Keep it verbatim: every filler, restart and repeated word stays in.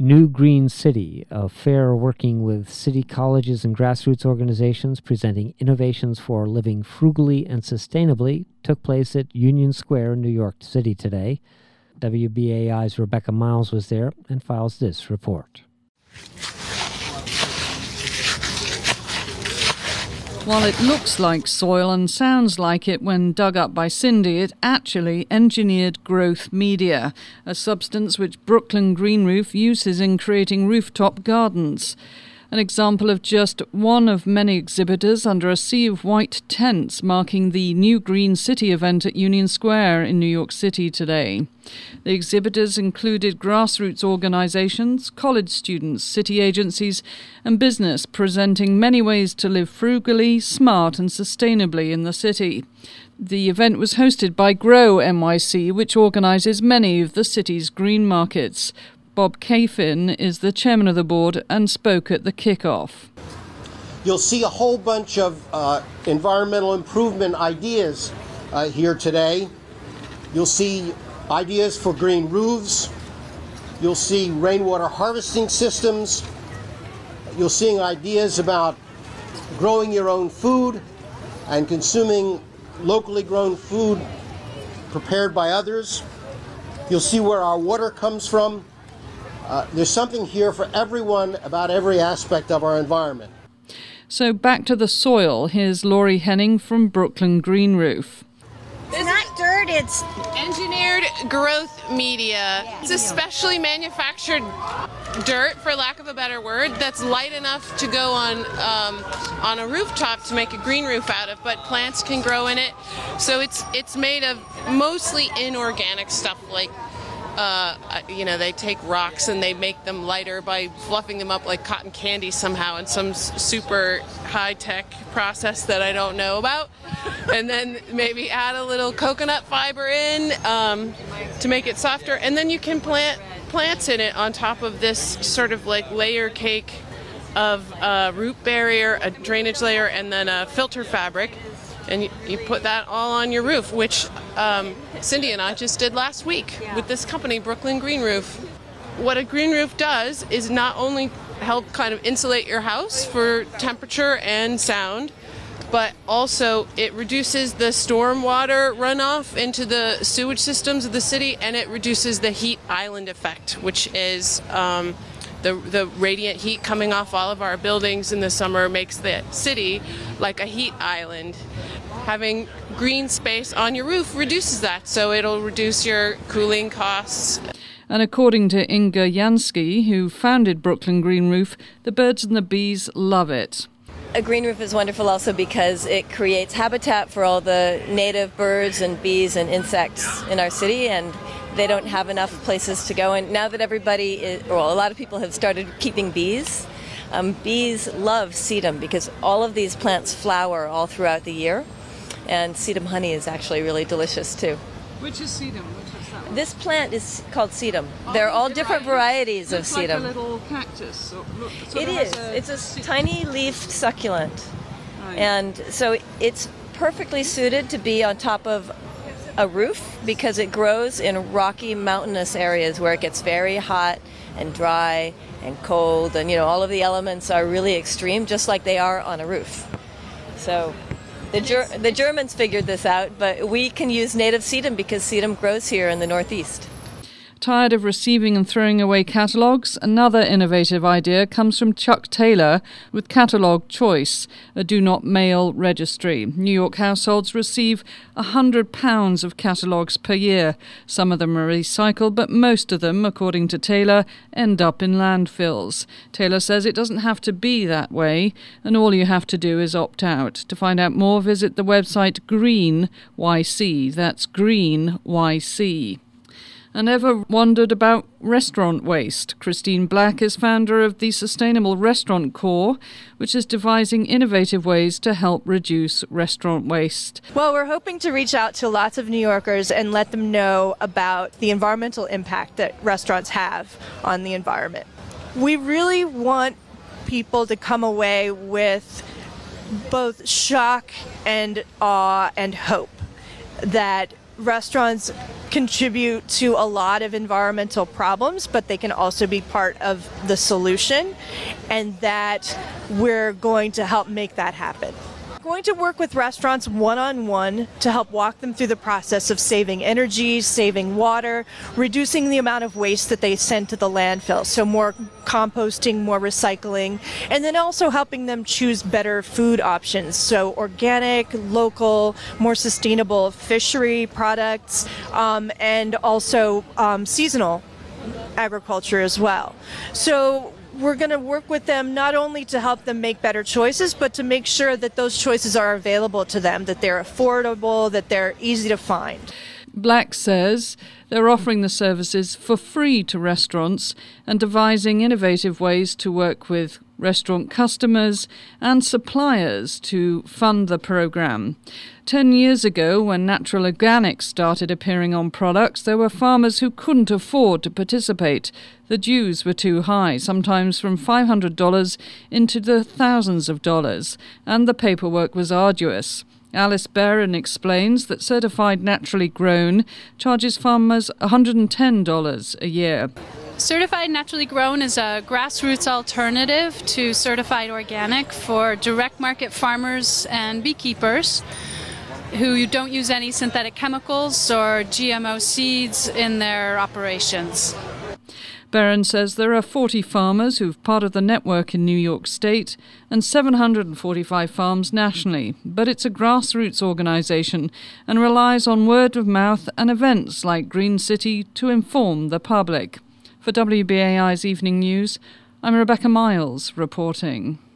New Green City, a fair working with city colleges and grassroots organizations presenting innovations for living frugally and sustainably, took place at Union Square in New York City today. W B A I's Rebecca Miles was there and files this report. While it looks like soil and sounds like it when dug up by Cindy, it actually engineered growth media, a substance which Brooklyn Green Roof uses in creating rooftop gardens. An example of just one of many exhibitors under a sea of white tents marking the New Green City event at Union Square in New York City today. The exhibitors included grassroots organizations, college students, city agencies, and business presenting many ways to live frugally, smart, and sustainably in the city. The event was hosted by Grow N Y C, which organizes many of the city's green markets. Bob Kafin is the chairman of the board and spoke at the kickoff. You'll see a whole bunch of uh, environmental improvement ideas uh, here today. You'll see ideas for green roofs. You'll see rainwater harvesting systems. You'll see ideas about growing your own food and consuming locally grown food prepared by others. You'll see where our water comes from. Uh, there's something here for everyone about every aspect of our environment. So back to the soil. Here's Laurie Henning from Brooklyn Green Roof. It's not dirt, it's engineered growth media. It's a specially manufactured dirt, for lack of a better word, that's light enough to go on um, on a rooftop to make a green roof out of, but plants can grow in it. So it's it's made of mostly inorganic stuff like Uh, you know, they take rocks and they make them lighter by fluffing them up like cotton candy somehow in some super high-tech process that I don't know about. And then maybe add a little coconut fiber in um, to make it softer. And then you can plant plants in it on top of this sort of like layer cake of a root barrier, a drainage layer, and then a filter fabric. And you, you put that all on your roof, which um, Cindy and I just did last week yeah. with this company, Brooklyn Green Roof. What a green roof does is not only help kind of insulate your house for temperature and sound, but also it reduces the stormwater runoff into the sewage systems of the city, and it reduces the heat island effect, which is um, the, the radiant heat coming off all of our buildings in the summer makes the city like a heat island. Having green space on your roof reduces that, so it'll reduce your cooling costs. And according to Inga Jansky, who founded Brooklyn Green Roof, the birds and the bees love it. A green roof is wonderful also because it creates habitat for all the native birds and bees and insects in our city, and they don't have enough places to go. And now that everybody, is, well, a lot of people have started keeping bees, um, bees love sedum because all of these plants flower all throughout the year. And sedum honey is actually really delicious too. Which is sedum? Which is that one? This plant is called sedum. Oh, They're all different varieties of looks sedum. like a little cactus. Or, look, it is. A it's a se- tiny leafed succulent. Oh, yeah. And so it's perfectly suited to be on top of a roof because it grows in rocky mountainous areas where it gets very hot and dry and cold, and you know all of the elements are really extreme, just like they are on a roof. So The, Ger- the Germans figured this out, but we can use native sedum because sedum grows here in the Northeast. Tired of receiving and throwing away catalogues? Another innovative idea comes from Chuck Taylor with Catalogue Choice, a do-not-mail registry. New York households receive one hundred pounds of catalogues per year. Some of them are recycled, but most of them, according to Taylor, end up in landfills. Taylor says it doesn't have to be that way, and all you have to do is opt out. To find out more, visit the website Green Y C. That's Green Y C. And ever wondered about restaurant waste? Christine Black is founder of the Sustainable Restaurant Corps, which is devising innovative ways to help reduce restaurant waste. Well, we're hoping to reach out to lots of New Yorkers and let them know about the environmental impact that restaurants have on the environment. We really want people to come away with both shock and awe and hope that restaurants contribute to a lot of environmental problems, but they can also be part of the solution, and that we're going to help make that happen. We're going to work with restaurants one-on-one to help walk them through the process of saving energy, saving water, reducing the amount of waste that they send to the landfill, so more composting, more recycling, and then also helping them choose better food options, so organic, local, more sustainable fishery products, um, and also um, seasonal agriculture as well. So we're going to work with them not only to help them make better choices, but to make sure that those choices are available to them, that they're affordable, that they're easy to find. Black says they're offering the services for free to restaurants and devising innovative ways to work with restaurant customers and suppliers to fund the program. Ten years ago, when natural organics started appearing on products, there were farmers who couldn't afford to participate. The dues were too high, sometimes from five hundred dollars into the thousands of dollars, and the paperwork was arduous. Alice Barron explains that certified naturally grown charges farmers one hundred ten dollars a year. Certified naturally grown is a grassroots alternative to certified organic for direct market farmers and beekeepers who don't use any synthetic chemicals or G M O seeds in their operations. Barron says there are forty farmers who've part of the network in New York State and seven hundred forty-five farms nationally, but it's a grassroots organization and relies on word of mouth and events like Green City to inform the public. For W B A I's Evening News, I'm Rebecca Miles reporting.